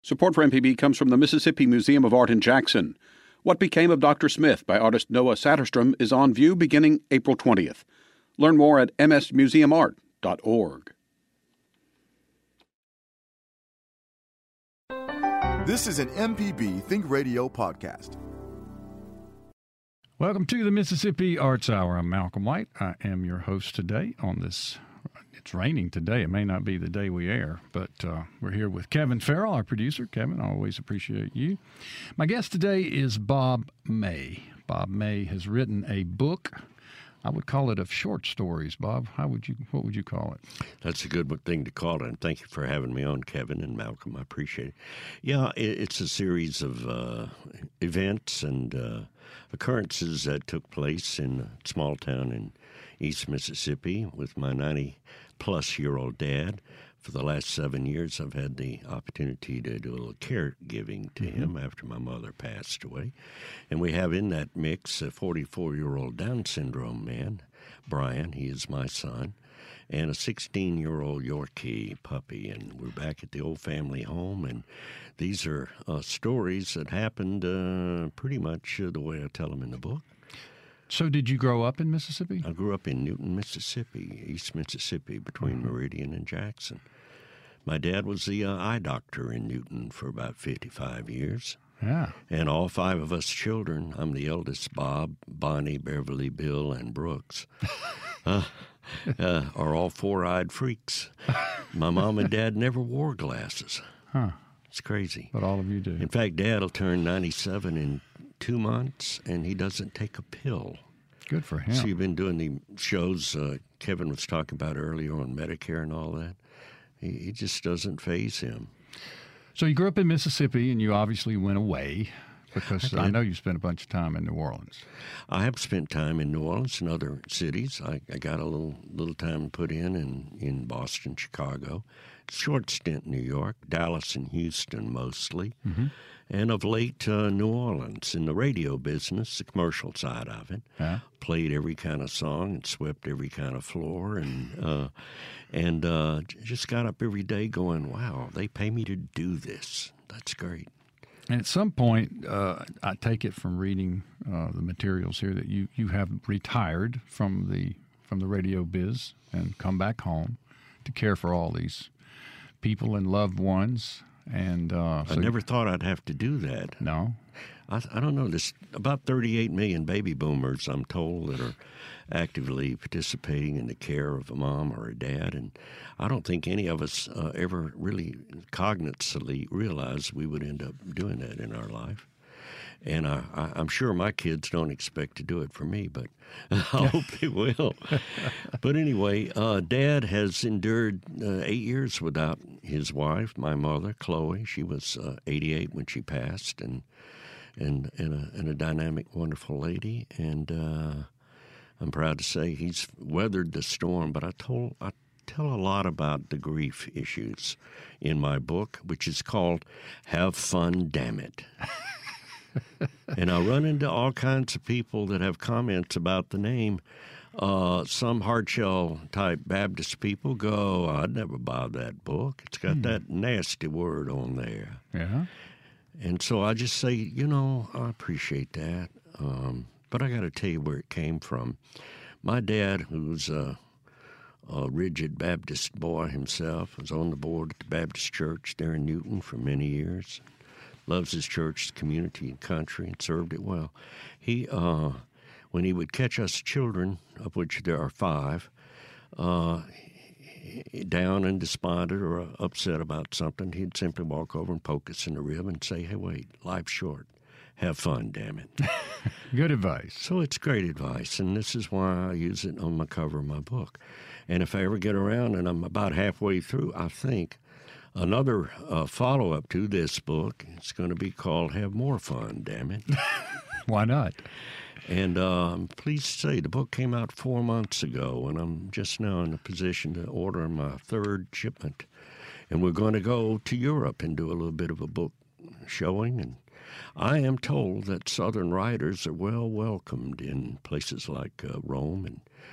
Support for MPB comes from the Mississippi Museum of Art in Jackson. What Became of Dr. Smith by artist Noah Satterstrom is on view beginning April 20th. Learn more at msmuseumart.org. This is an MPB Think Radio podcast. Welcome to the Mississippi Arts Hour. I'm Malcolm White. I am your host today on this. It's raining today. It may not be the day we air, but we're here with Kevin Farrell, our producer. Kevin, I always appreciate you. My guest today is Bob May. Bob May has written a book. I would call it of short stories. Bob, what would you call it? That's a good thing to call it, and thank you for having me on, Kevin and Malcolm. I appreciate it. Yeah, it's a series of events and occurrences that took place in a small town in East Mississippi with my 90-plus-year-old dad. For the last 7 years, I've had the opportunity to do a little caregiving to him after my mother passed away. And we have in that mix a 44-year-old Down syndrome man, Brian, he is my son, and a 16-year-old Yorkie puppy. And we're back at the old family home, and these are stories that happened pretty much the way I tell them in the book. So did you grow up in Mississippi? I grew up in Newton, Mississippi, East Mississippi, between Meridian and Jackson. My dad was the eye doctor in Newton for about 55 years. Yeah. And all 5 of us children, I'm the eldest, Bob, Bonnie, Beverly, Bill, and Brooks, are all 4-eyed freaks. My mom and dad never wore glasses. Huh. It's crazy. But all of you do. In fact, Dad will turn 97 in 2 months, and he doesn't take a pill. Good for him. So you've been doing the shows Kevin was talking about earlier on Medicare and all that. He just doesn't faze him. So you grew up in Mississippi, and you obviously went away because I know you spent a bunch of time in New Orleans. I have spent time in New Orleans and other cities. I got a little time put in Boston, Chicago, short stint in New York, Dallas and Houston mostly. Mm-hmm. And of late, New Orleans, in the radio business, the commercial side of it. Yeah. Played every kind of song and swept every kind of floor and just got up every day going, wow, they pay me to do this. That's great. And at some point, I take it from reading the materials here that you have retired from the radio biz and come back home to care for all these people and loved ones. And I never thought I'd have to do that. No? I don't know. There's about 38 million baby boomers, I'm told, that are actively participating in the care of a mom or a dad. And I don't think any of us ever really cognitively realized we would end up doing that in our life. And I'm sure my kids don't expect to do it for me, but I hope they will. But anyway, Dad has endured 8 years without his wife, my mother, Chloe. She was 88 when she passed, and a dynamic, wonderful lady. And I'm proud to say he's weathered the storm. But I tell a lot about the grief issues in my book, which is called "Have Fun, Damn It." And I run into all kinds of people that have comments about the name. Some hardshell type Baptist people go, I'd never buy that book. It's got that nasty word on there. Yeah. And so I just say, I appreciate that. But I got to tell you where it came from. My dad, who's a rigid Baptist boy himself, was on the board at the Baptist church there in Newton for many years. Loves his church, community, and country, and served it well. He, when he would catch us children, of which there are 5, down and despondent or upset about something, he'd simply walk over and poke us in the rib and say, hey, wait, life's short. Have fun, damn it. Good advice. So it's great advice, and this is why I use it on the cover of my book. And if I ever get around, and I'm about halfway through, I think, another follow-up to this book, it's going to be called Have More Fun, Damn It. Why not? And I'm pleased to say the book came out 4 months ago, and I'm just now in a position to order my 3rd shipment. And we're going to go to Europe and do a little bit of a book showing. And I am told that Southern writers are well welcomed in places like Rome and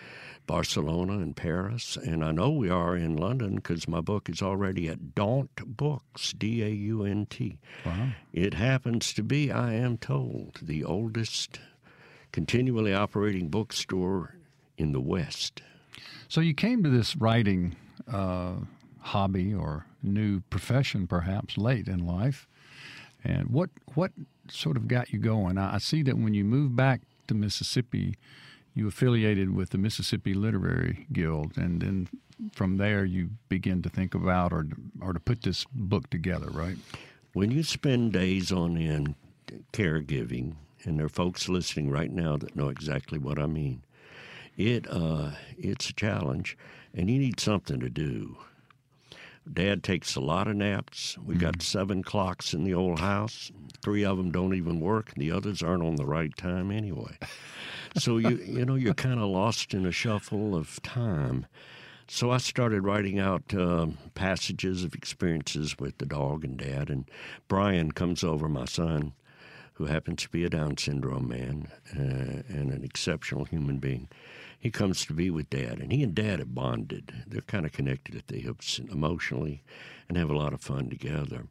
Barcelona and Paris, and I know we are in London because my book is already at Daunt Books, D-A-U-N-T. Wow. It happens to be, I am told, the oldest continually operating bookstore in the West. So you came to this writing hobby or new profession perhaps late in life. And what sort of got you going? I see that when you moved back to Mississippi, you affiliated with the Mississippi Literary Guild, and then from there you begin to think about or to put this book together, right? When you spend days on end caregiving, and there are folks listening right now that know exactly what I mean, it's a challenge, and you need something to do. Dad takes a lot of naps. We got 7 clocks in the old house. 3 of them don't even work, and the others aren't on the right time anyway. So you're kind of lost in a shuffle of time. So I started writing out passages of experiences with the dog and Dad, and Brian comes over, my son, who happens to be a Down syndrome man and an exceptional human being. He comes to be with Dad, and he and Dad have bonded. They're kind of connected at the hips emotionally and have a lot of fun together.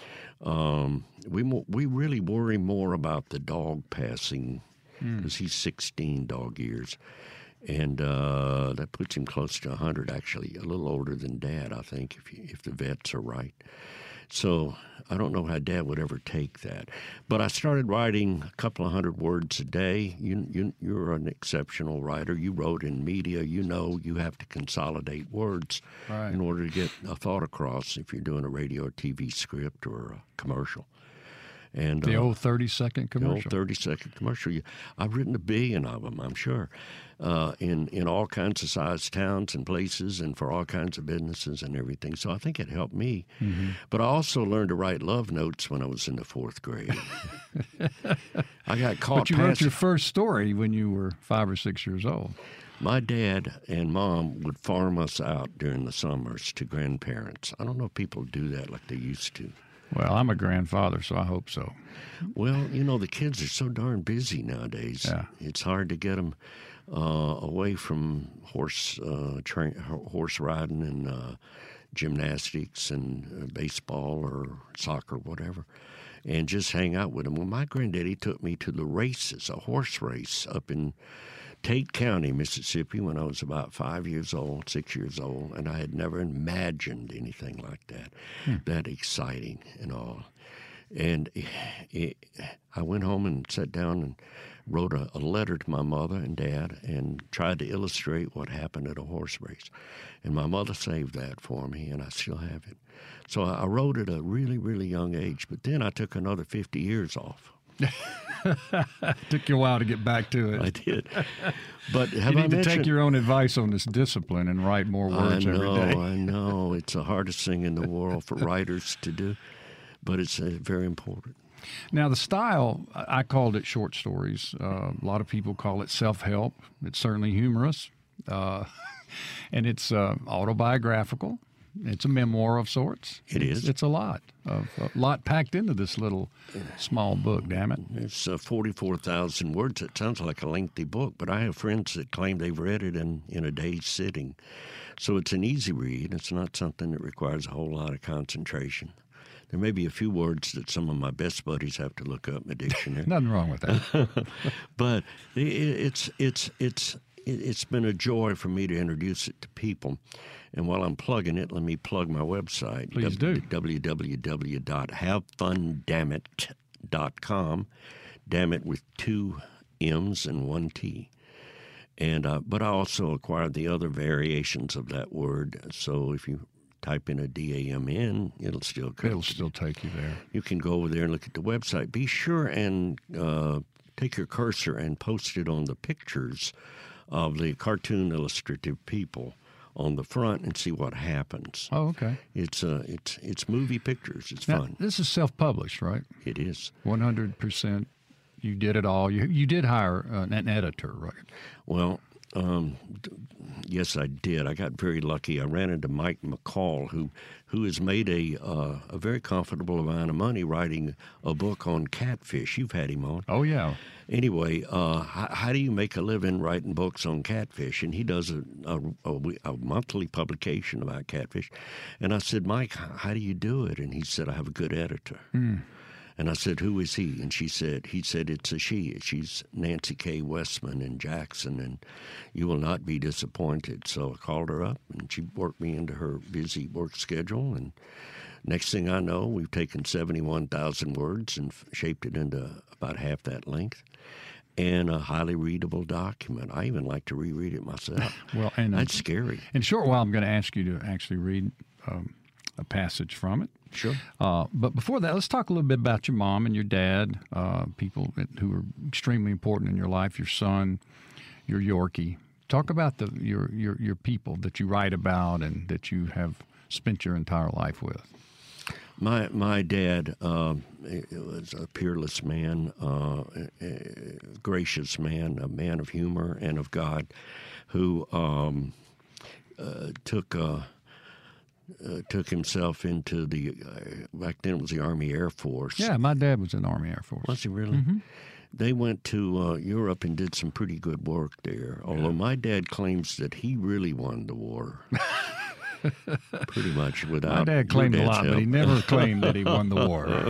We really worry more about the dog passing because he's 16 dog years, and that puts him close to 100, actually, a little older than Dad, I think, if the vets are right. So I don't know how Dad would ever take that. But I started writing a couple of 100 words a day. You're an exceptional writer. You wrote in media. You know you have to consolidate words in order to get a thought across if you're doing a radio or TV script or a commercial. And the old 30-second commercial. The old 30-second commercial. I've written 1 billion of them, I'm sure, in all kinds of sized towns and places and for all kinds of businesses and everything. So I think it helped me. Mm-hmm. But I also learned to write love notes when I was in the 4th grade. I got caught. But you wrote your first story when you were 5 or 6 years old. My dad and mom would farm us out during the summers to grandparents. I don't know if people do that like they used to. Well, I'm a grandfather, so I hope so. Well, the kids are so darn busy nowadays. Yeah. It's hard to get them away from horse riding and gymnastics and baseball or soccer, whatever, and just hang out with them. Well, my granddaddy took me to the races, a horse race up in Tate County, Mississippi, when I was about 5 years old, 6 years old, and I had never imagined anything like that, that exciting and all. And I went home and sat down and wrote a letter to my mother and Dad and tried to illustrate what happened at a horse race. And my mother saved that for me, and I still have it. So I wrote at a really, really young age, but then I took another 50 years off. Took you a while to get back to it. I did. But you need to take your own advice on this discipline and write more words every day. I know. It's the hardest thing in the world for writers to do, but it's very important. Now, the style, I called it short stories. A lot of people call it self-help. It's certainly humorous, and it's autobiographical. It's a memoir of sorts. It is. It's a lot packed into this little small book, damn it. It's 44,000 words. It sounds like a lengthy book, but I have friends that claim they've read it in a day's sitting. So it's an easy read. It's not something that requires a whole lot of concentration. There may be a few words that some of my best buddies have to look up in the dictionary. Nothing wrong with that. But it's been a joy for me to introduce it to people. And while I'm plugging it, let me plug my website. Please do. www.havefundammit.com. Damn it with 2 M's and 1 T. And but I also acquired the other variations of that word. So if you type in a D-A-M-N, it'll still take you there. You can go over there and look at the website. Be sure and take your cursor and post it on the pictures of the cartoon illustrative people on the front and see what happens. Oh, okay. It's movie pictures. It's fun. This is self-published, right? It is. 100%. You did it all. You did hire an editor, right? Well, Yes, I did. I got very lucky. I ran into Mike McCall, who has made a very comfortable amount of money writing a book on catfish. You've had him on. Oh, yeah. Anyway, how do you make a living writing books on catfish? And he does a monthly publication about catfish. And I said, Mike, how do you do it? And he said, I have a good editor. And I said, who is he? And he said, it's a she. She's Nancy K. Westman in Jackson, and you will not be disappointed. So I called her up, and she worked me into her busy work schedule. And next thing I know, we've taken 71,000 words and shaped it into about half that length, and a highly readable document. I even like to reread it myself. Well, and that's scary. In a short while, I'm going to ask you to actually read a passage from it. Sure. But before that, let's talk a little bit about your mom and your dad, people who are extremely important in your life, your son, your Yorkie. Talk about your people that you write about and that you have spent your entire life with. My dad was a peerless man, a gracious man, a man of humor and of God, who took himself into back then it was the Army Air Force. Yeah, my dad was in the Army Air Force. Was he really? Mm-hmm. They went to Europe and did some pretty good work there, although my dad claims that he really won the war. Pretty much without. My dad claimed a lot, help. But he never claimed that he won the war.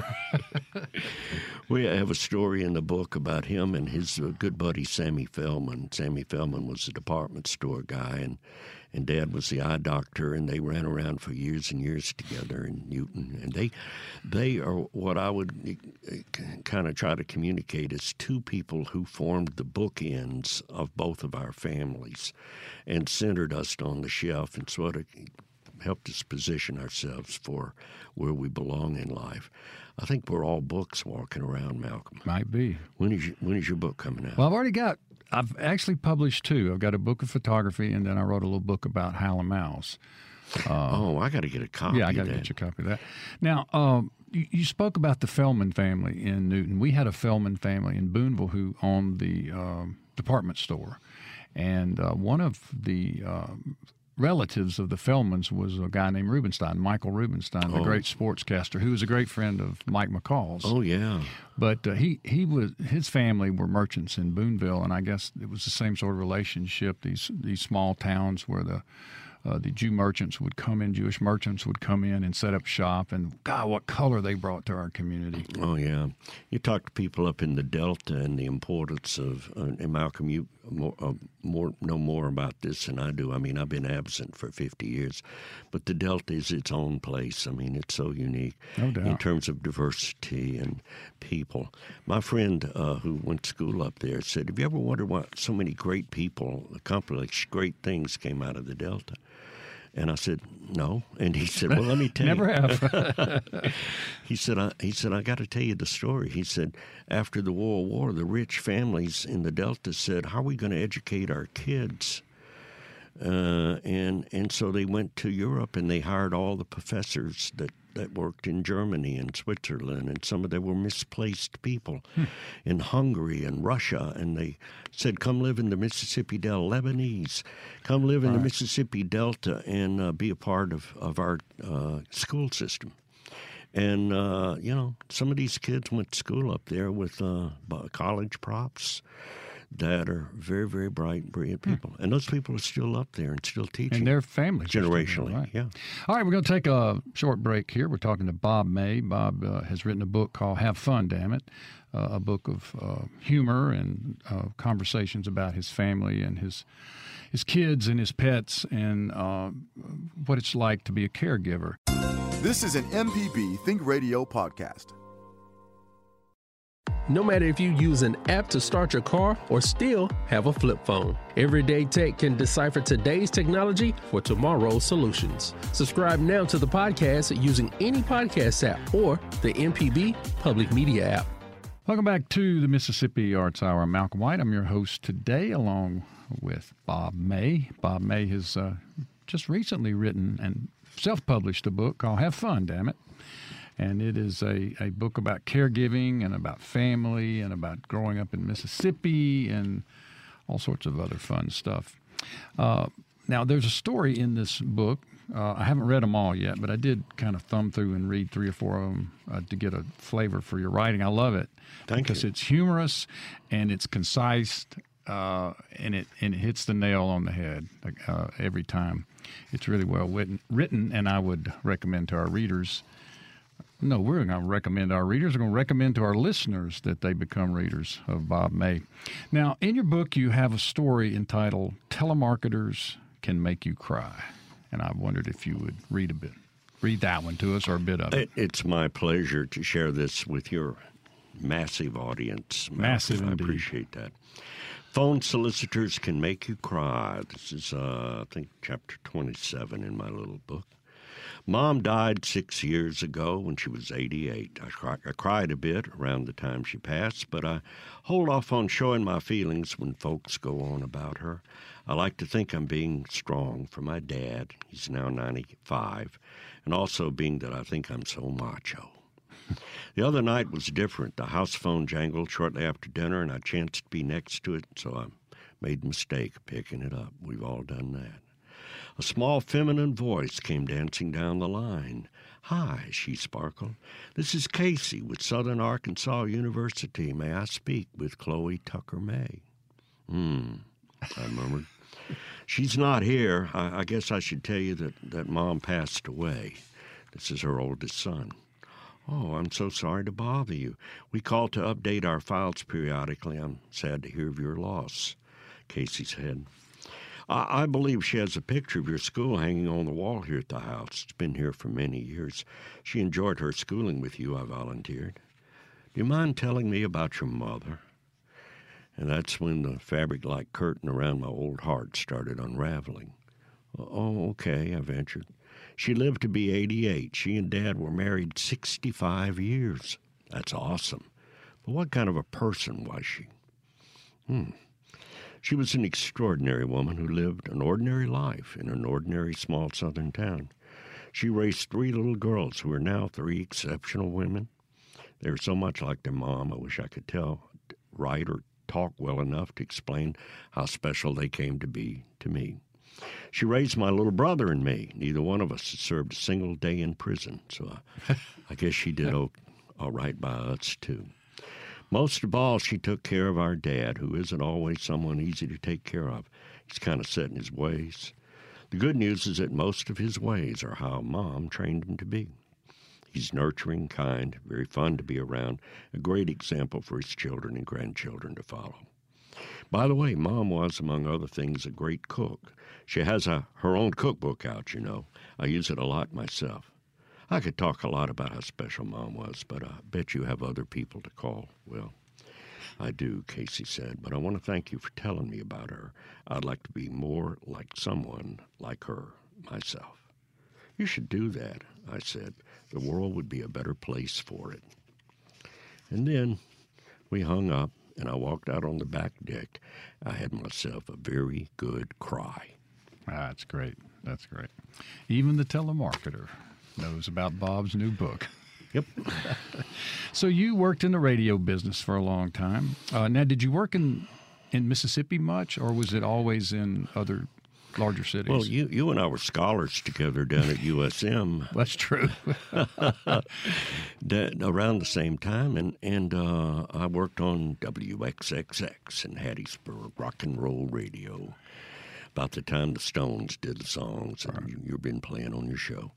We have a story in the book about him and his good buddy Sammy Feldman. Sammy Feldman was a department store guy, and Dad was the eye doctor, and they ran around for years and years together in Newton. And they are what I would kind of try to communicate as two people who formed the bookends of both of our families and centered us on the shelf and sort of helped us position ourselves for where we belong in life. I think we're all books walking around, Malcolm. Might be. When is your book coming out? Well, I've actually published two. I've got a book of photography, and then I wrote a little book about Howlin' Mouse. I got to get a copy. Yeah, I got to get you a copy of that. Now, you spoke about the Feldman family in Newton. We had a Feldman family in Boonville who owned the department store, and one of the relatives of the Feldmans was a guy named Rubenstein, Michael Rubenstein, the great sportscaster, who was a great friend of Mike McCall's. Oh, yeah. But his family were merchants in Boonville, and I guess it was the same sort of relationship. These small towns where the Jew merchants would come in, Jewish merchants would come in and set up shop, and God, what color they brought to our community. Oh, yeah. You talk to people up in the Delta and the importance of, and Malcolm, you know more about this than I do. I mean, I've been absent for 50 years, but the Delta is its own place. I mean, it's so unique in terms of diversity and people. My friend who went to school up there said, have you ever wondered why so many great people accomplished great things came out of the Delta? And I said, no. And he said, well, let me tell Never you. have. He said, I got to tell you the story. He said, after the World War, the rich families in the Delta said, how are we going to educate our kids? And so they went to Europe and they hired all the professors that worked in Germany and Switzerland, and some of them were misplaced people in Hungary and Russia, and they said, come live in the Mississippi Delta, Lebanese, come live in the Mississippi Delta and be a part of our school system. And, some of these kids went to school up there with college props that are very, very bright, brilliant people. And those people are still up there and still teaching. And their families. Generationally, right. Yeah. All right, we're going to take a short break here. We're talking to Bob May. Bob has written a book called Have Fun, Damn It, a book of humor and conversations about his family and his kids and his pets and what it's like to be a caregiver. This is an MPB Think Radio podcast. No matter if you use an app to start your car or still have a flip phone, Everyday Tech can decipher today's technology for tomorrow's solutions. Subscribe now to the podcast using any podcast app or the MPB Public Media app. Welcome back to the Mississippi Arts Hour. I'm Malcolm White. I'm your host today, along with Bob May. Bob May has just recently written and self-published a book called Have Fun, Damn It. And it is a book about caregiving and about family and about growing up in Mississippi and all sorts of other fun stuff. Now, there's a story in this book. I haven't read them all yet, but I did kind of thumb through and read 3 or 4 of them to get a flavor for your writing. I love it. Because it's humorous and it's concise, and it hits the nail on the head every time. It's really well written, and I would recommend to our readers. No, we're going to recommend to our readers. We're going to recommend to our listeners that they become readers of Bob May. Now, in your book, you have a story entitled "Telemarketers Can Make You Cry." And I wondered if you would read that one to us, or a bit of it. It's my pleasure to share this with your massive audience. Massive I indeed. appreciate that. Phone solicitors can make you cry. This is, I think, chapter 27 in my little book. Mom died 6 years ago when she was 88. I cried a bit around the time she passed, but I hold off on showing my feelings when folks go on about her. I like to think I'm being strong for my dad. He's now 95, and also being that I think I'm so macho. The other night was different. The house phone jangled shortly after dinner, and I chanced to be next to it, so I made the mistake of picking it up. We've all done that. A small feminine voice came dancing down the line. "Hi," she sparkled. "This is Casey with Southern Arkansas University. May I speak with Chloe Tucker May?" I murmured. "She's not here. I guess I should tell you that Mom passed away. This is her oldest son." "Oh, I'm so sorry to bother you. We call to update our files periodically. I'm sad to hear of your loss," Casey said. I believe she has a picture of your school hanging on the wall here at the house. It's been here for many years. She enjoyed her schooling with you," I volunteered. "Do you mind telling me about your mother?" And that's when the fabric-like curtain around my old heart started unraveling. "Oh, okay," I ventured. "She lived to be 88. She and Dad were married 65 years. That's awesome. But what kind of a person was she?" She was an extraordinary woman who lived an ordinary life in an ordinary small southern town. She raised 3 little girls who are now 3 exceptional women. They were so much like their mom, I wish I could write or talk well enough to explain how special they came to be to me. She raised my little brother and me. Neither one of us had served a single day in prison, so I guess she did all right by us, too. Most of all, she took care of our dad, who isn't always someone easy to take care of. He's kind of set in his ways. The good news is that most of his ways are how Mom trained him to be. He's nurturing, kind, very fun to be around, a great example for his children and grandchildren to follow. By the way, Mom was, among other things, a great cook. She has her own cookbook out, you know. I use it a lot myself. I could talk a lot about how special Mom was, but I bet you have other people to call. Well, I do, Casey said, but I want to thank you for telling me about her. I'd like to be more like someone like her myself. You should do that, I said. The world would be a better place for it. And then we hung up, and I walked out on the back deck. I had myself a very good cry. That's great. That's great. Even the telemarketer knows about Bob's new book. Yep. So you worked in the radio business for a long time. Now, did you work in Mississippi much, or was it always in other larger cities? Well, you and I were scholars together down at USM. That's true. Around the same time, and I worked on WXXX in Hattiesburg, rock and roll radio. About the time the Stones did the songs, and you've been playing on your show,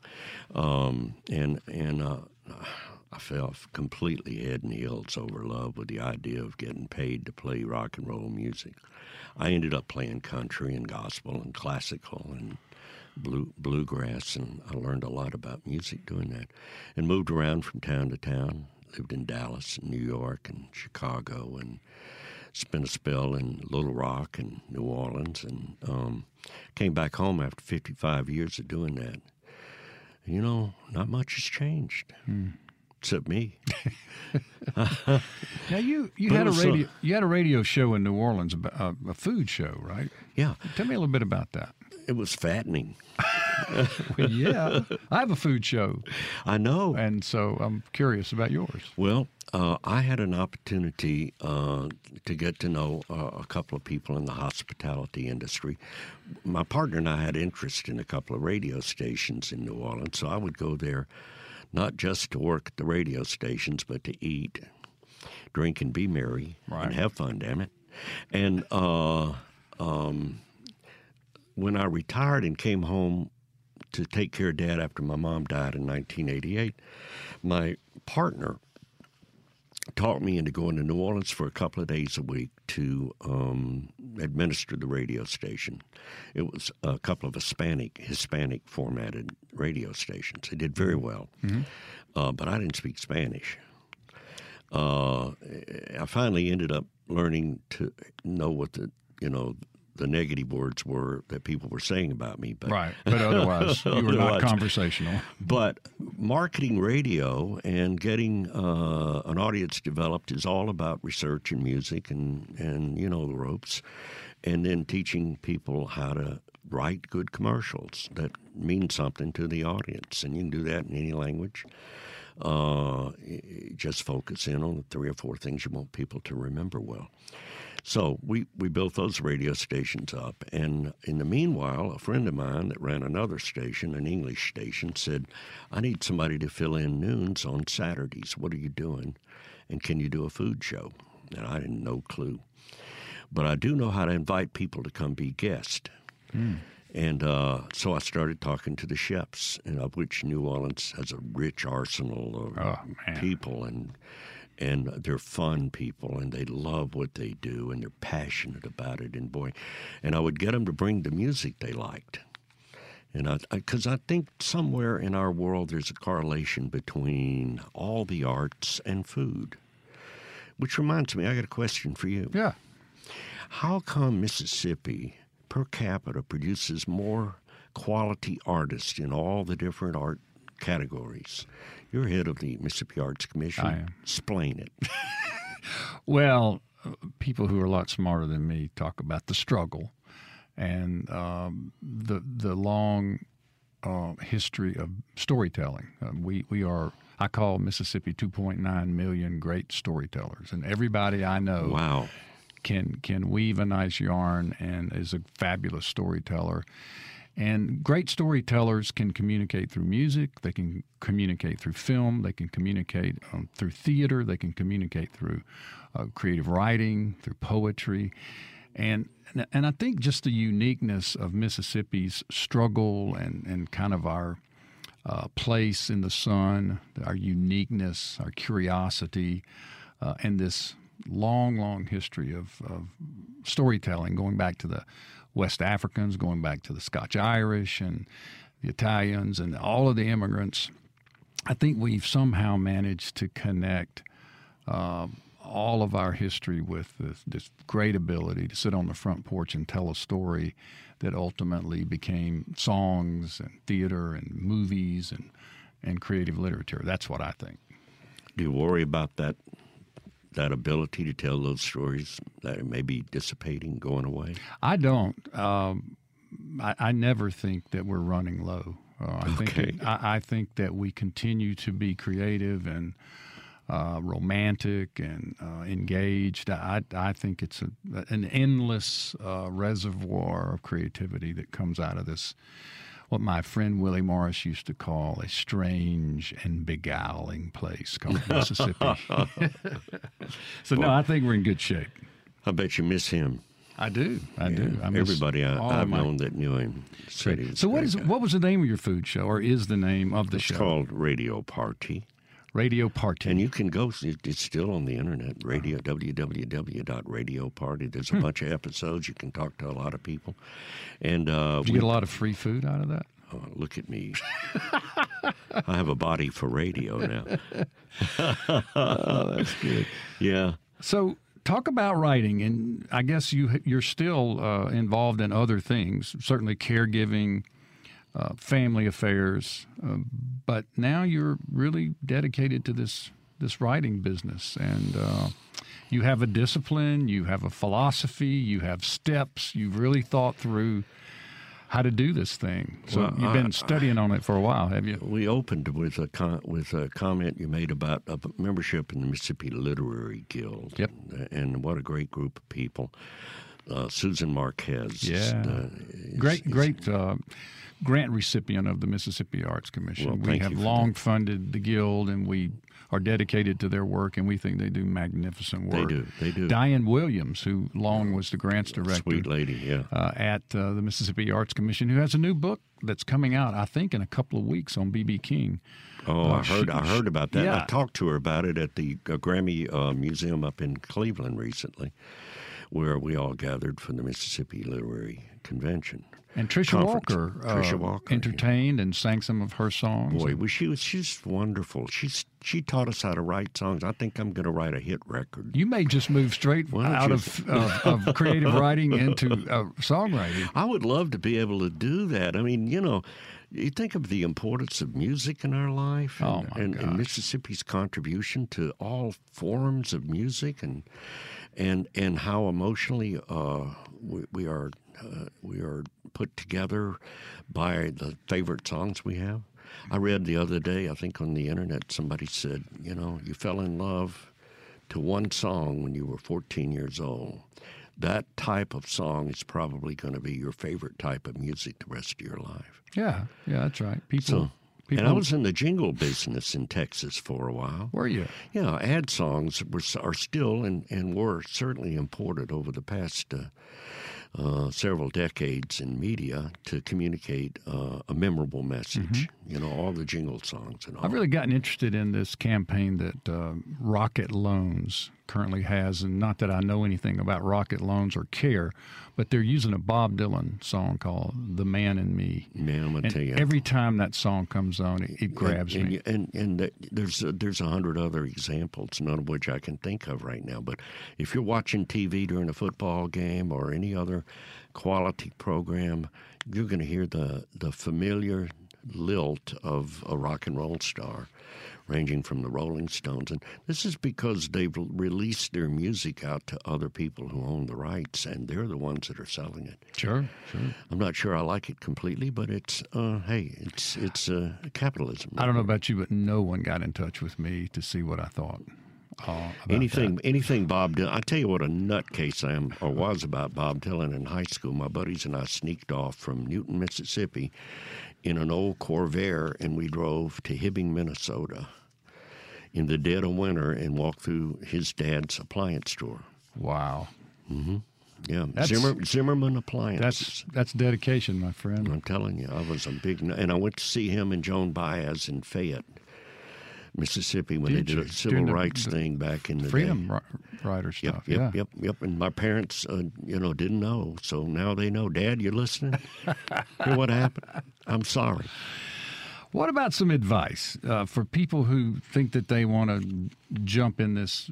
I fell completely head and heels over love with the idea of getting paid to play rock and roll music. I ended up playing country and gospel and classical and bluegrass, and I learned a lot about music doing that, and moved around from town to town. Lived in Dallas, and New York, and Chicago, and spent a spell in Little Rock and New Orleans, and came back home after 55 years of doing that. You know, not much has changed, except me. Now you had a radio show in New Orleans, a food show, right? Yeah. Tell me a little bit about that. It was fattening. Well, yeah, I have a food show. I know. And so I'm curious about yours. Well, I had an opportunity to get to know a couple of people in the hospitality industry. My partner and I had interest in a couple of radio stations in New Orleans, so I would go there not just to work at the radio stations, but to eat, drink, and be merry, and have fun, damn it. And when I retired and came home to take care of Dad after my mom died in 1988, my partner talked me into going to New Orleans for a couple of days a week to administer the radio station. It was a couple of Hispanic formatted radio stations. They did very well, but I didn't speak Spanish. I finally ended up learning to know what the negative words were that people were saying about me. But, but otherwise, you were not conversational. But marketing radio and getting an audience developed is all about research and music and the ropes, and then teaching people how to write good commercials that mean something to the audience. And you can do that in any language. Just focus in on the 3 or 4 things you want people to remember well. So we built those radio stations up, and in the meanwhile, a friend of mine that ran another station, an English station, said, I need somebody to fill in noons on Saturdays. What are you doing? And can you do a food show? And I had no clue. But I do know how to invite people to come be guests. And so I started talking to the chefs, and of which New Orleans has a rich arsenal of people, and they're fun people, and they love what they do, and they're passionate about it. And I would get them to bring the music they liked. And because I think somewhere in our world there's a correlation between all the arts and food. Which reminds me, I got a question for you. Yeah. How come Mississippi per capita produces more quality artists in all the different art categories? You're head of the Mississippi Arts Commission. I am. Explain it. Well, people who are a lot smarter than me talk about the struggle and the long history of storytelling. We are, I call Mississippi 2.9 million great storytellers, and everybody I know can weave a nice yarn and is a fabulous storyteller. And great storytellers can communicate through music, they can communicate through film, they can communicate through theater, they can communicate through creative writing, through poetry. And I think just the uniqueness of Mississippi's struggle and kind of our place in the sun, our uniqueness, our curiosity, and this long history of storytelling going back to the West Africans, going back to the Scotch-Irish and the Italians and all of the immigrants. I think we've somehow managed to connect all of our history with this great ability to sit on the front porch and tell a story that ultimately became songs and theater and movies and creative literature. That's what I think. Do you worry about that ability to tell those stories that may be dissipating, going away? I don't. I never think that we're running low. I think that we continue to be creative and romantic and engaged. I think it's an endless reservoir of creativity that comes out of this, what my friend Willie Morris used to call a strange and beguiling place called Mississippi. I think we're in good shape. I bet you miss him. I do. I miss everybody I've known that knew him said he was So what was the name of your food show, or is the name of the show? It's called Radio Party. Radio Party. And you can go, it's still on the internet, www.radioparty. There's a bunch of episodes. You can talk to a lot of people. And did you get a lot of free food out of that? Oh, look at me. I have a body for radio now. Oh, that's good. Yeah. So talk about writing, and I guess you're still involved in other things, certainly caregiving, family affairs, but now you're really dedicated to this writing business, and you have a discipline, you have a philosophy, you have steps, you've really thought through how to do this thing. So Well, you've been studying on it for a while, have you? We opened with a comment you made about membership in the Mississippi Literary Guild. Yep. And what a great group of people. Susan Marquez. Great grant recipient of the Mississippi Arts Commission. Well, we thank have you for long that. funded the Guild, and we are dedicated to their work, and we think they do magnificent work. They do. Diane Williams, who long was the grants director. Sweet lady, yeah. At the Mississippi Arts Commission, who has a new book that's coming out, I think, in a couple of weeks on B.B. King. Oh, I heard about that. Yeah. I talked to her about it at the Grammy Museum up in Cleveland recently, where we all gathered for the Mississippi Literary Convention. And Tricia Conference. Walker, Tricia Walker, entertained and sang some of her songs. Boy, she's wonderful. She taught us how to write songs. I think I'm going to write a hit record. You may just move straight out of creative writing into songwriting. I would love to be able to do that. I mean, you think of the importance of music in our life and Mississippi's contribution to all forms of music and how emotionally we are put together by the favorite songs we have. I read the other day, I think on the internet, somebody said, you fell in love to one song when you were 14 years old. That type of song is probably going to be your favorite type of music the rest of your life. Yeah, that's right. And I was in the jingle business in Texas for a while. Were you? Yeah, ad songs are still and were certainly imported over the past several decades in media to communicate a memorable message. All the jingle songs and all. I've really gotten interested in this campaign that Rocket Loans currently has, and not that I know anything about Rocket Loans or care, but they're using a Bob Dylan song called "The Man in Me." Man, I'm gonna tell you. Every time that song comes on, it grabs me. And there's 100 other examples, none of which I can think of right now. But if you're watching TV during a football game or any other quality program, you're going to hear the familiar lilt of a rock and roll star, ranging from the Rolling Stones. And this is because they've released their music out to other people who own the rights, and they're the ones that are selling it. Sure. I'm not sure I like it completely, but it's capitalism. I don't know about you, but no one got in touch with me to see what I thought. Anything Bob Dylan. I tell you what a nutcase I am, or was, about Bob Dylan in high school. My buddies and I sneaked off from Newton, Mississippi in an old Corvair, and we drove to Hibbing, Minnesota in the dead of winter and walked through his dad's appliance store. Wow. Mm-hmm. Yeah, Zimmerman Appliances. That's dedication, my friend. I'm telling you, I was a big... And I went to see him and Joan Baez in Fayette, Mississippi, when they did a civil rights thing back in the Freedom day. Rider stuff. Yep. And my parents, didn't know, so now they know. Dad, you listening? Hear what happened? I'm sorry. What about some advice for people who think that they want to jump in this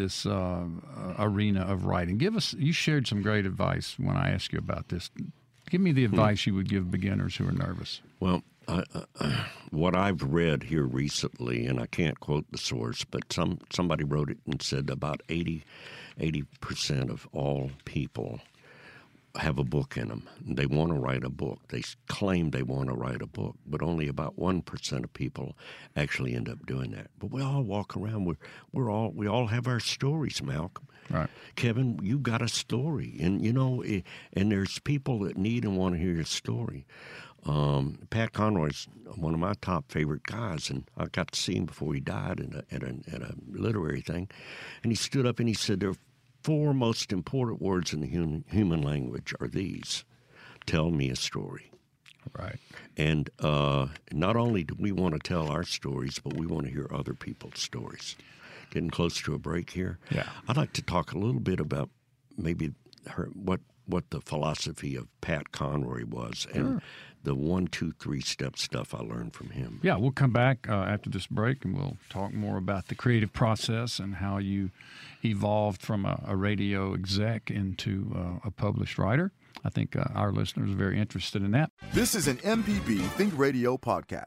arena of writing? You shared some great advice when I asked you about this. Give me the advice you would give beginners who are nervous. Well, what I've read here recently, and I can't quote the source, but somebody wrote it and said about 80% of all people have a book in them. They want to write a book. They claim they want to write a book, but only about 1% of people actually end up doing that. But we all walk around. We all have our stories, Malcolm. Right. Kevin, you got a story, and and there's people that need and want to hear your story. Pat Conroy's one of my top favorite guys, and I got to see him before he died at a literary thing, and he stood up and he said, "There are 4 most important words in the human language are these: tell me a story." Right. And not only do we want to tell our stories, but we want to hear other people's stories. Getting close to a break here. Yeah. I'd like to talk a little bit about maybe what the philosophy of Pat Conroy was, and the 1, 2, 3 step stuff I learned from him. Yeah, we'll come back after this break, and we'll talk more about the creative process and how you evolved from a radio exec into a published writer. I think our listeners are very interested in that. This is an MPB Think Radio podcast.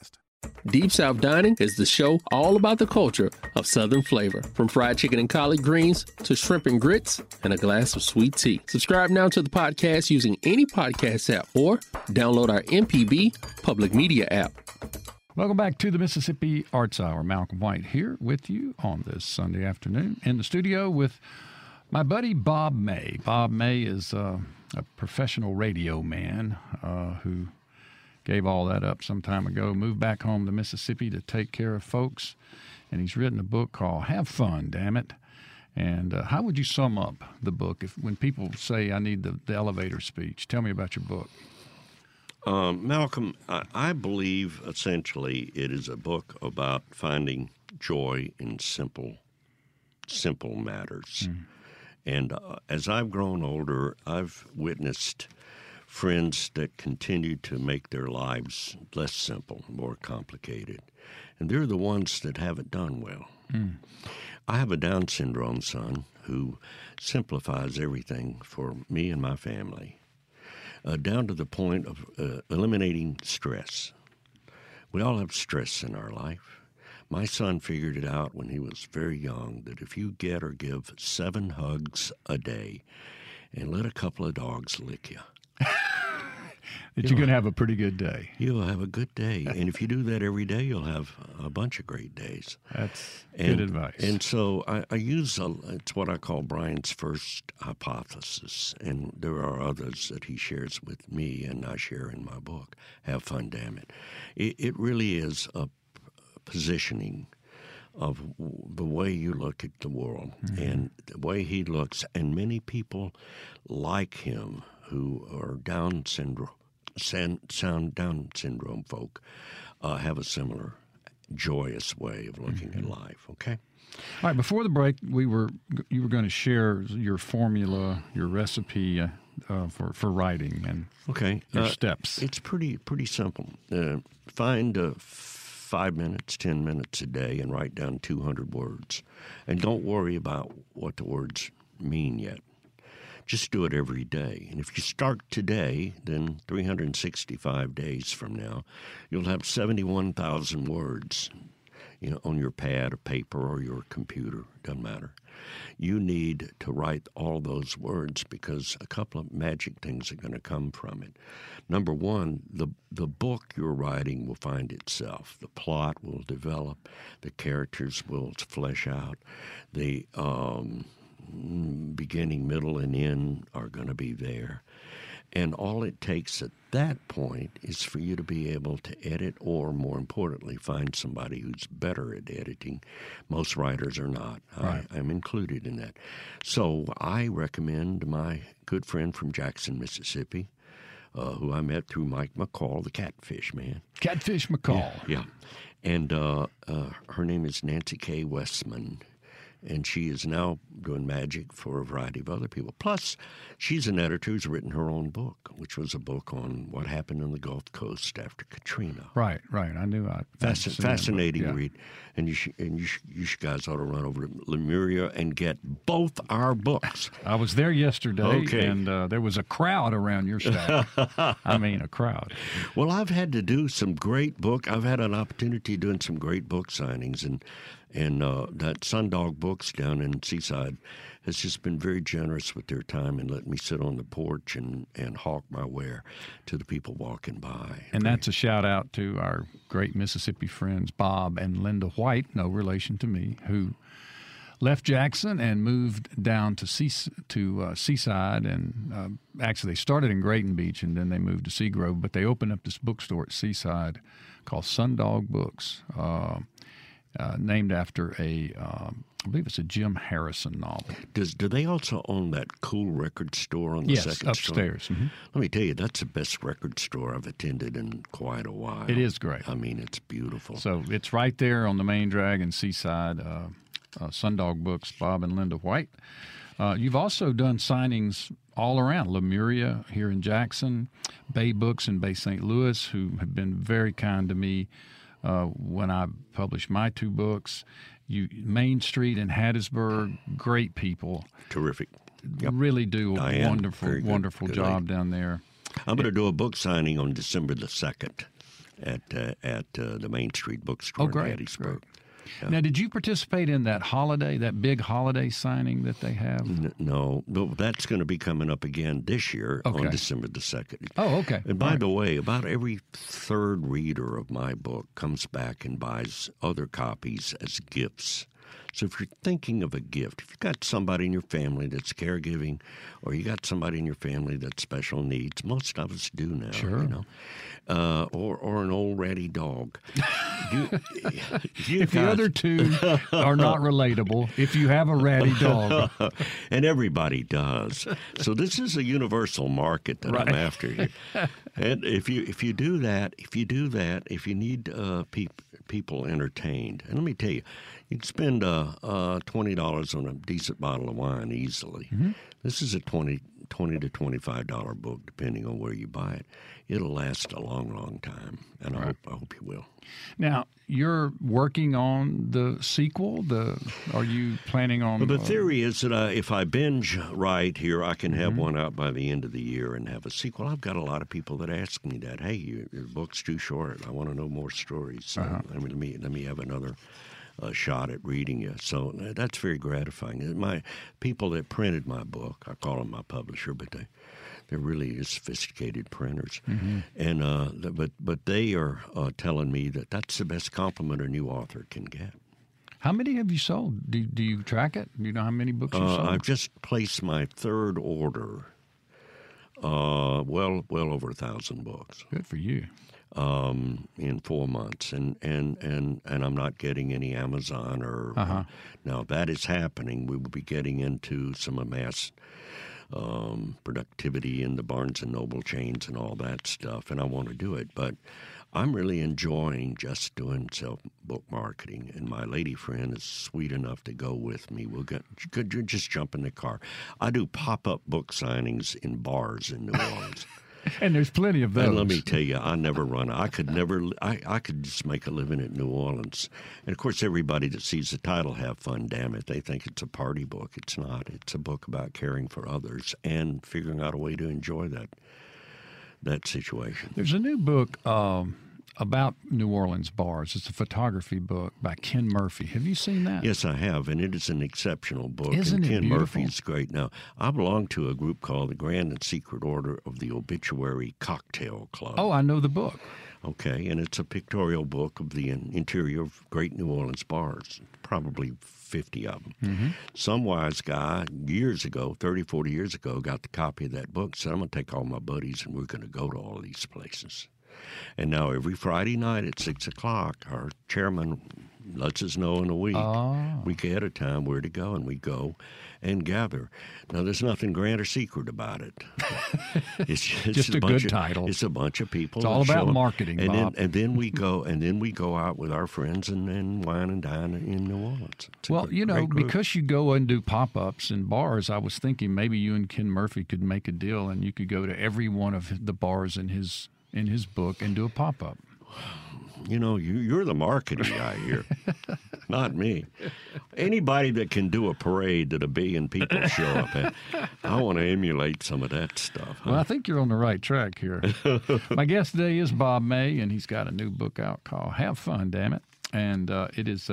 Deep South Dining is the show all about the culture of Southern flavor, from fried chicken and collard greens to shrimp and grits and a glass of sweet tea. Subscribe now to the podcast using any podcast app or download our MPB public media app. Welcome back to the Mississippi Arts Hour. Malcolm White here with you on this Sunday afternoon in the studio with my buddy Bob May. Bob May is a professional radio man who gave all that up some time ago, moved back home to Mississippi to take care of folks, and he's written a book called Have Fun, Damn It. And how would you sum up the book when people say, I need the elevator speech? Tell me about your book. Malcolm, I believe essentially it is a book about finding joy in simple matters. And as I've grown older, I've witnessed friends that continue to make their lives less simple, more complicated. And they're the ones that haven't done well. I have a Down syndrome son who simplifies everything for me and my family, down to the point of eliminating stress. We all have stress in our life. My son figured it out when he was very young that if you get or give 7 hugs a day and let a couple of dogs lick you, that you're going to have a pretty good day. You'll have a good day. And if you do that every day, you'll have a bunch of great days. That's good advice. And so I use, it's what I call Brian's first hypothesis. And there are others that he shares with me and I share in my book. Have fun, damn it. It really is a positioning of the way you look at the world and the way he looks. And many people like him who are Down syndrome folk have a similar joyous way of looking at life. Okay. All right. Before the break, you were going to share your formula, your recipe for writing and your steps. It's pretty simple. Find 5 minutes, 10 minutes a day, and write down 200 words, and don't worry about what the words mean yet. Just do it every day. And if you start today, then 365 days from now, you'll have 71,000 words, on your pad of paper or your computer. Doesn't matter. You need to write all those words because a couple of magic things are going to come from it. Number one, the book you're writing will find itself. The plot will develop. The characters will flesh out. The beginning, middle, and end are going to be there. And all it takes at that point is for you to be able to edit or, more importantly, find somebody who's better at editing. Most writers are not. Right. I'm included in that. So I recommend my good friend from Jackson, Mississippi, who I met through Mike McCall, the Catfish Man. Catfish McCall. Yeah. And her name is Nancy K. Westman. And she is now doing magic for a variety of other people. Plus, she's an editor who's written her own book, which was a book on what happened on the Gulf Coast after Katrina. Right. I knew fascinating read. And you guys ought to run over to Lemuria and get both our books. I was there yesterday, and there was a crowd around your staff. I mean, a crowd. Well, I've had to do some great book. I've had an opportunity doing some great book signings, and that Sundog Books down in Seaside has just been very generous with their time and let me sit on the porch and hawk my ware to the people walking by. And that's a shout out to our great Mississippi friends, Bob and Linda White, no relation to me, who left Jackson and moved down to Seaside. And actually, they started in Grayton Beach and then they moved to Seagrove. But they opened up this bookstore at Seaside called Sundog Books. Named after I believe it's a Jim Harrison novel. Do they also own that cool record store on the second story? Yes, upstairs. Mm-hmm. Let me tell you, that's the best record store I've attended in quite a while. It is great. I mean, it's beautiful. So it's right there on the main drag in Seaside, Sundog Books, Bob and Linda White. You've also done signings all around, Lemuria here in Jackson, Bay Books in Bay St. Louis, who have been very kind to me when I published my 2 books. Main Street in Hattiesburg, great people. Terrific. Yep. Really do a wonderful good job lady. Down there. I'm going to do a book signing on December the 2nd. at the Main Street Bookstore in Gettysburg. Great. Yeah. Now, did you participate in that big holiday signing that they have? No, that's going to be coming up again this year on December the 2nd. Oh, okay. And by the way, about every third reader of my book comes back and buys other copies as gifts. So if you're thinking of a gift, if you've got somebody in your family that's caregiving, or you got somebody in your family that's special needs, most of us do now, sure. Or an old ratty dog. If the other two are not relatable, if you have a ratty dog. And everybody does. So this is a universal market that I'm after here. And if you do that, if you need people entertained, and let me tell you, you can spend $20 on a decent bottle of wine easily. Mm-hmm. This is a $20 to $25 book, depending on where you buy it. It'll last a long, long time, and I hope you will. Now, you're working on the sequel. Are you planning on? Well, the theory is that if I binge right here, I can have one out by the end of the year and have a sequel. I've got a lot of people that ask me that. Hey, your book's too short. I want to know more stories. So let me have another shot at reading it. So that's very gratifying. My people that printed my book, I call them my publisher, but they're really sophisticated printers, and but they are telling me that that's the best compliment a new author can get. How many have you sold? Do you track it? Do you know how many books you've sold? I've just placed my third order. Well over 1,000 books. Good for you. In 4 months, and I'm not getting any Amazon or now that is happening. We will be getting into some mass productivity in the Barnes and Noble chains and all that stuff, and I want to do it, but I'm really enjoying just doing self-book marketing, and my lady friend is sweet enough to go with me. Could you just jump in the car? I do pop-up book signings in bars in New Orleans. And there's plenty of those. And let me tell you, I never run. I could just make a living at New Orleans. And, of course, everybody that sees the title, Have Fun, Damn It, they think it's a party book. It's not. It's a book about caring for others and figuring out a way to enjoy that situation. There's a new book about New Orleans bars. It's a photography book by Ken Murphy. Have you seen that? Yes, I have, and it is an exceptional book. Isn't and it Ken beautiful? Murphy's great. Now, I belong to a group called the Grand and Secret Order of the Obituary Cocktail Club. Oh, I know the book. Okay, and it's a pictorial book of the interior of great New Orleans bars, probably 50 of them. Mm-hmm. Some wise guy years ago, 30, 40 years ago, got the copy of that book, said, I'm going to take all my buddies and we're going to go to all of these places. And now every Friday night at 6 o'clock, our chairman lets us know in a week ahead of time where to go, and we go and gather. Now, there's nothing grand or secret about it. It's just a good title. It's a bunch of people. It's all about marketing, Bob. And then we go out with our friends and wine and dine in New Orleans. Well, because you go and do pop-ups in bars, I was thinking maybe you and Ken Murphy could make a deal, and you could go to every one of the bars in his book and do a pop-up. You're the marketing guy here, not me. Anybody that can do a parade that 1 billion people show up at, I want to emulate some of that stuff. Huh? Well, I think you're on the right track here. My guest today is Bob May, and he's got a new book out called Have Fun, Damn It. And it is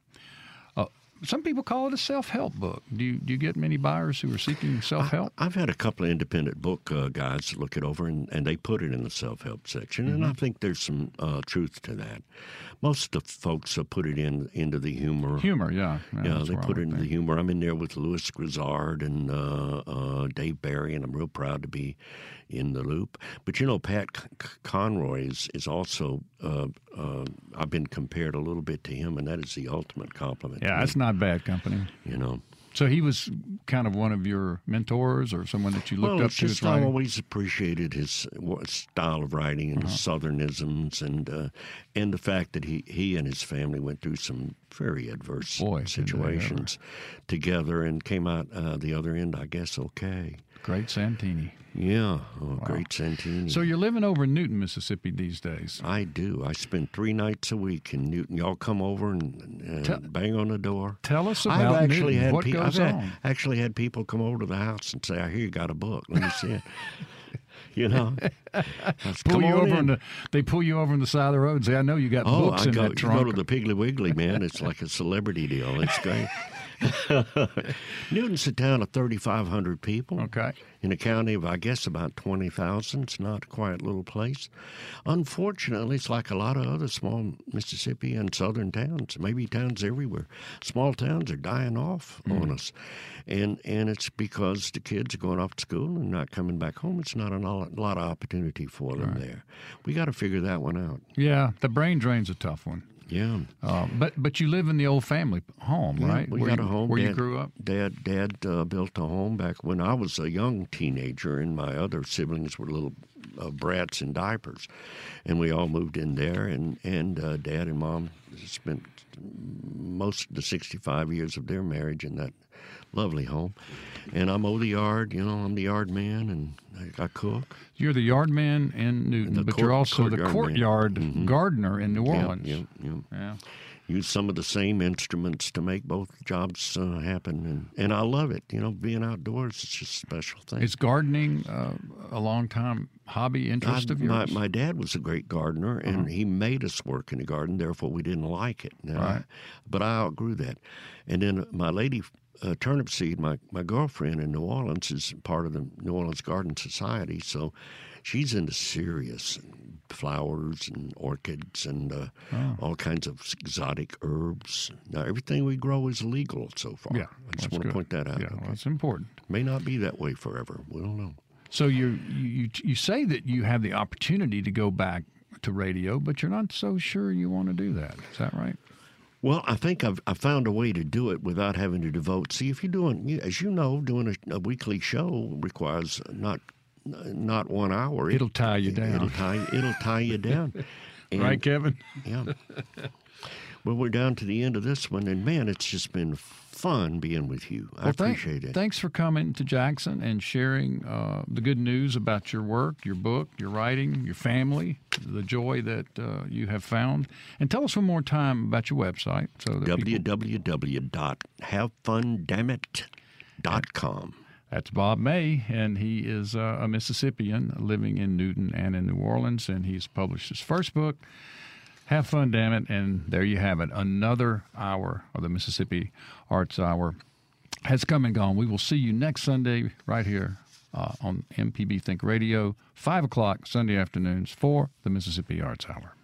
some people call it a self-help book. Do you get many buyers who are seeking self-help? I've had a couple of independent book guys look it over, and they put it in the self-help section, and I think there's some truth to that. Most of the folks put it into the humor. Humor, yeah. Yeah, they put it into the humor. I'm in there with Louis Grizzard and Dave Barry, and I'm real proud to be in the loop. But, Pat Conroy is also, I've been compared a little bit to him, and that is the ultimate compliment. Yeah, that's not bad company. So he was kind of one of your mentors or someone that you looked up to? I always appreciated his style of writing and his southernisms and the fact that he and his family went through some very adverse situations together and came out the other end, I guess, okay. Great Santini. Yeah, great Santini. So you're living over in Newton, Mississippi these days. I do. I spend 3 nights a week in Newton. Y'all come over and bang on the door. Tell us about Newton. What goes on? I've actually had people come over to the house and say, I hear you got a book. Let me see it. You know, they pull you over on the side of the road and say, "I know you got books in that trunk." You go to the Piggly Wiggly, man. It's like a celebrity deal. It's great. Newton's a town of 3,500 people. Okay. In a county of, I guess, about 20,000. It's not a quiet little place. Unfortunately, it's like a lot of other small Mississippi and southern towns, maybe towns everywhere. Small towns are dying off on us. And it's because the kids are going off to school and not coming back home. It's not a lot of opportunity for them there. We got to figure that one out. Yeah, the brain drain's a tough one. Yeah, but you live in the old family home, right? We got a home where you grew up. Dad built a home back when I was a young teenager, and my other siblings were little brats in diapers, and we all moved in there. And Dad and Mom spent most of the 65 years of their marriage in that lovely home. And I mow the yard, I'm the yard man, and I cook. You're the yard man in Newton, but you're also the courtyard gardener in New Orleans. Yeah. Use some of the same instruments to make both jobs happen, and I love it. Being outdoors is just a special thing. Is gardening a long-time hobby interest of yours? My dad was a great gardener, and he made us work in the garden. Therefore, we didn't like it. But I outgrew that. And then my lady Turnipseed, my girlfriend in New Orleans, is part of the New Orleans Garden Society, so she's into serious flowers and orchids and all kinds of exotic herbs. Now, everything we grow is legal so far. Yeah, I just want to point that out. Yeah, well, that's important. May not be that way forever. We don't know. So you say that you have the opportunity to go back to radio, but you're not so sure you want to do that. Is that right? Well, I think I've found a way to do it without having to devote. See, if you're doing, as you know, doing a weekly show requires not 1 hour. It'll tie you down. It'll tie you down. And, right, Kevin? Yeah. Well, we're down to the end of this one, and man, it's just been fun being with you. I appreciate it. Thanks for coming to Jackson and sharing the good news about your work, your book, your writing, your family, the joy that you have found. And tell us one more time about your website. So that www.havefundamit.com. That's Bob May, and he is a Mississippian living in Newton and in New Orleans, and he's published his first book, Have Fun, Damn It, and there you have it. Another hour of the Mississippi Arts Hour has come and gone. We will see you next Sunday right here on MPB Think Radio, 5 o'clock Sunday afternoons for the Mississippi Arts Hour.